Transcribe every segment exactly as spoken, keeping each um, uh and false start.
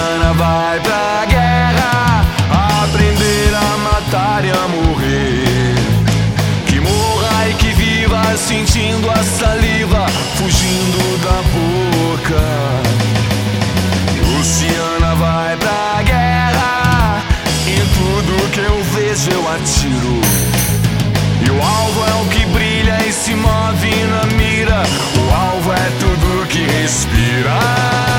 Luciana vai pra guerra aprender a matar e a morrer. Que morra e que viva sentindo a saliva fugindo da boca. Luciana vai pra guerra, em tudo que eu vejo eu atiro. E o alvo é o que brilha e se move na mira. O alvo é tudo que respira.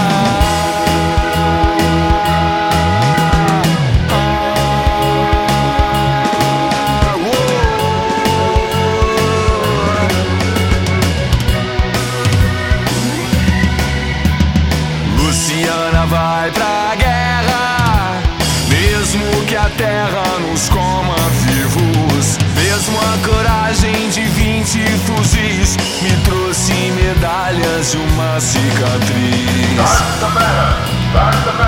Luciana vai pra guerra, mesmo que a terra nos coma vivos. Mesmo a coragem de vinte fuzis me trouxe medalhas e uma cicatriz.